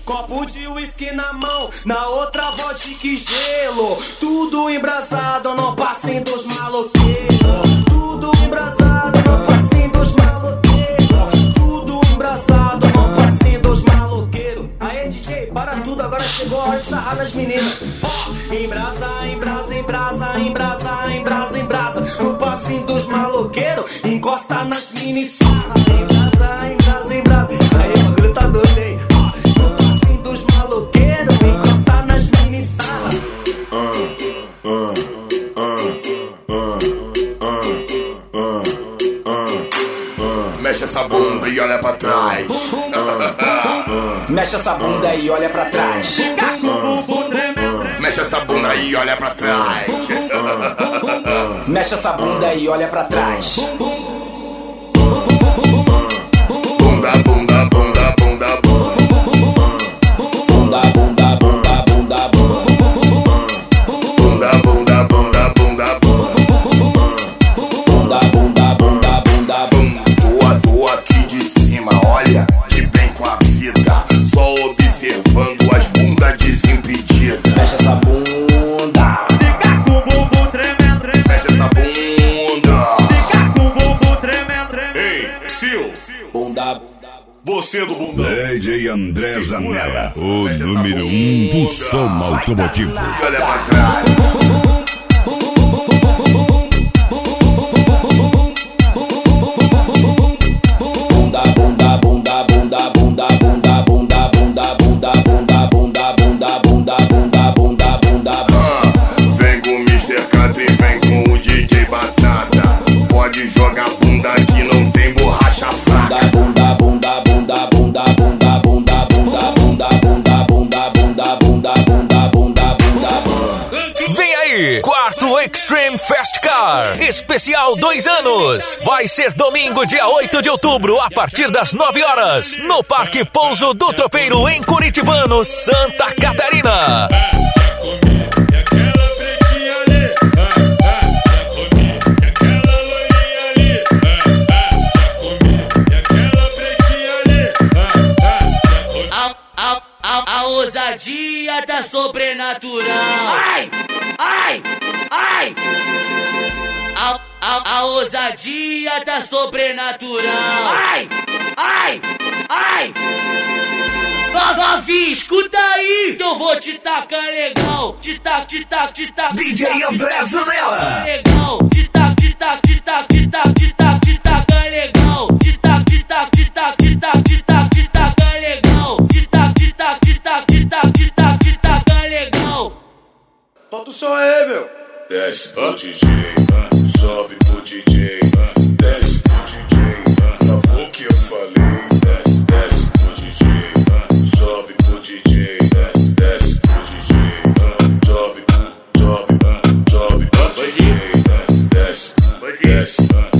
Copo de uísque na mão, na outra vodka e gelo. Tudo embrasado, não passem dos maloqueiros. Tudo embrasado, não passem dos maloqueiros. Tudo embrasado, não passem dos maloqueiros. Aê DJ, para tudo, agora chegou a hora de sarrar nas meninas. Embrasa, embrasa, embrasa, embrasa, embrasa, embrasa. No passinho dos maloqueiros, encosta nas mini sarra. Embrasa, embrasa, embrasa. Aí o bagulho tá doido, hein? No passinho dos maloqueiros, encosta nas mini sarra. Mexe essa bunda e olha pra trás. Mexe essa bunda e olha pra trás. Mexe essa bunda e olha pra trás. Mexe essa bunda e olha pra trás. Bunda, bunda, bunda, bunda, bunda. Bunda, bunda, bunda, bunda, bunda. Bunda, bunda, bunda, bunda, bunda. Bunda, bunda, bunda, bunda, bunda. Tô aqui de cima, olha, de bem com a vida. Só observando as bundas desimpedidas. Mexe essa bunda. Fica com o bumbum tremendo, tremendo. Mexe essa bunda. Fica com o bumbum tremendo, tremendo. Ei, Sil, Bunda. você do bundão. DJ André Zanella, o Mexe essa número 1 do bunda. som automotivo. E olha pra trás. Bunda, bunda, bunda, bunda, bunda, bunda, bunda, bunda, bunda, bunda, bunda, bunda, bunda, bunda, bunda, bunda. Vem com o Mr. Country, vem com o DJ Batata. Pode jogar bunda que não tem borracha fraca. Bunda, bunda, bunda, bunda, bunda, bunda, bunda, bunda, bunda, bunda, bunda, bunda, bunda, bunda, bunda. Vem aí, quarto Extreme Fast Car, especial 2 anos. Vai ser domingo, dia 8 de outubro, a partir das 9 horas, no Parque Pouso do Tropeiro, em Curitibano, Santa Catarina. A ousadia tá sobrenatural. Ai, ai, ai. A ousadia tá sobrenatural. Ai, ai, ai. Vavi, escuta aí, que eu vou te tacar legal. Te tac, te tac, te tac. DJ André Zanella. Legal. Te tac, te tac, te tac, te tac, te tac, te taca legal. Te tac, te tac, te tac, te tac, te tac, te taca legal. Te tac, te tac, te tac, te tac, te tac, te taca legal. Solta o som aí, meu. Desce pro DJ, sobe pro DJ, desce pro DJ, gravou o que eu falei. Desce pro DJ, sobe pro DJ, desce pro DJ, sobe pro DJ, desce, desce.